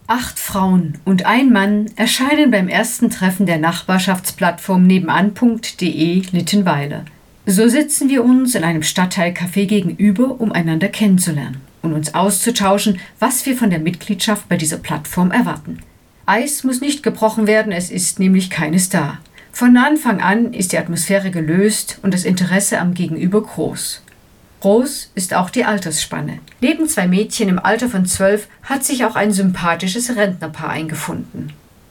8 Frauen und ein Mann erscheinen beim ersten Treffen der Nachbarschaftsplattform nebenan.de Littenweiler. So sitzen wir uns in einem Stadtteilcafé gegenüber, um einander kennenzulernen und uns auszutauschen, was wir von der Mitgliedschaft bei dieser Plattform erwarten. Eis muss nicht gebrochen werden, es ist nämlich keines da. Von Anfang an ist die Atmosphäre gelöst und das Interesse am Gegenüber groß. Groß ist auch die Altersspanne. Neben 2 Mädchen im Alter von 12 hat sich auch ein sympathisches Rentnerpaar eingefunden.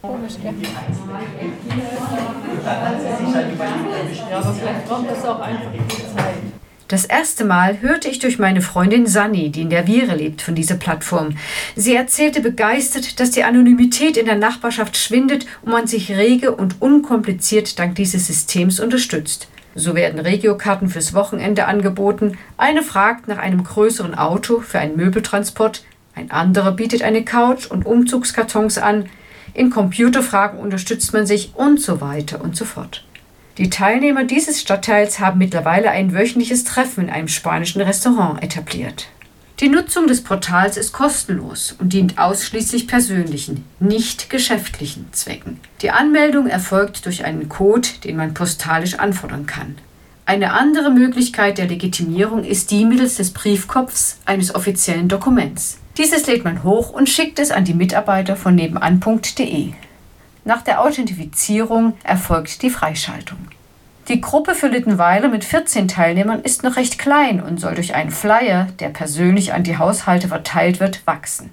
Das erste Mal hörte ich durch meine Freundin Sanni, die in der Viere lebt, von dieser Plattform. Sie erzählte begeistert, dass die Anonymität in der Nachbarschaft schwindet und man sich rege und unkompliziert dank dieses Systems unterstützt. So werden Regiokarten fürs Wochenende angeboten, eine fragt nach einem größeren Auto für einen Möbeltransport, ein anderer bietet eine Couch und Umzugskartons an, in Computerfragen unterstützt man sich und so weiter und so fort. Die Teilnehmer dieses Stadtteils haben mittlerweile ein wöchentliches Treffen in einem spanischen Restaurant etabliert. Die Nutzung des Portals ist kostenlos und dient ausschließlich persönlichen, nicht geschäftlichen Zwecken. Die Anmeldung erfolgt durch einen Code, den man postalisch anfordern kann. Eine andere Möglichkeit der Legitimierung ist die mittels des Briefkopfs eines offiziellen Dokuments. Dieses lädt man hoch und schickt es an die Mitarbeiter von nebenan.de. Nach der Authentifizierung erfolgt die Freischaltung. Die Gruppe für Littenweiler mit 14 Teilnehmern ist noch recht klein und soll durch einen Flyer, der persönlich an die Haushalte verteilt wird, wachsen.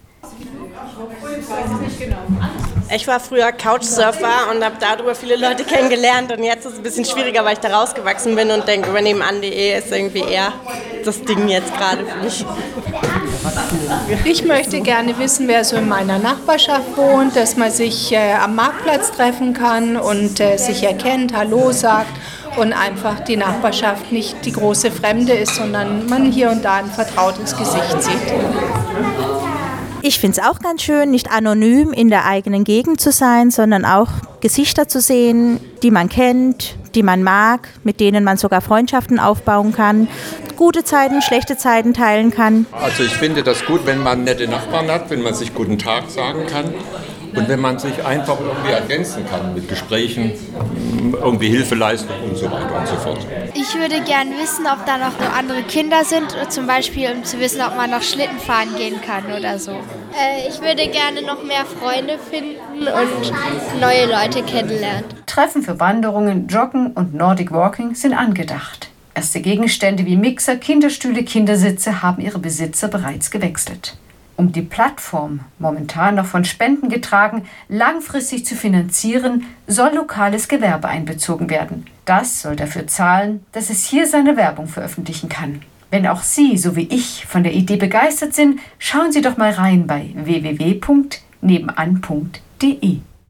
Ich war früher Couchsurfer und habe darüber viele Leute kennengelernt und jetzt ist es ein bisschen schwieriger, weil ich da rausgewachsen bin und denke, über nebenan.de ist irgendwie eher das Ding jetzt gerade für mich. Ich möchte gerne wissen, wer so in meiner Nachbarschaft wohnt, dass man sich am Marktplatz treffen kann und sich erkennt, Hallo sagt und einfach die Nachbarschaft nicht die große Fremde ist, sondern man hier und da ein vertrautes Gesicht sieht. Ich finde es auch ganz schön, nicht anonym in der eigenen Gegend zu sein, sondern auch Gesichter zu sehen, die man kennt, die man mag, mit denen man sogar Freundschaften aufbauen kann, gute Zeiten, schlechte Zeiten teilen kann. Also ich finde das gut, wenn man nette Nachbarn hat, wenn man sich guten Tag sagen kann und wenn man sich einfach irgendwie ergänzen kann mit Gesprächen, irgendwie Hilfeleistung und so weiter und so fort. Ich würde gerne wissen, ob da noch andere Kinder sind, zum Beispiel um zu wissen, ob man noch Schlitten fahren gehen kann oder so. Ich würde gerne noch mehr Freunde finden und neue Leute kennenlernen. Treffen für Wanderungen, Joggen und Nordic Walking sind angedacht. Erste Gegenstände wie Mixer, Kinderstühle, Kindersitze haben ihre Besitzer bereits gewechselt. Um die Plattform, momentan noch von Spenden getragen, langfristig zu finanzieren, soll lokales Gewerbe einbezogen werden. Das soll dafür zahlen, dass es hier seine Werbung veröffentlichen kann. Wenn auch Sie, so wie ich, von der Idee begeistert sind, schauen Sie doch mal rein bei www.nebenan.de.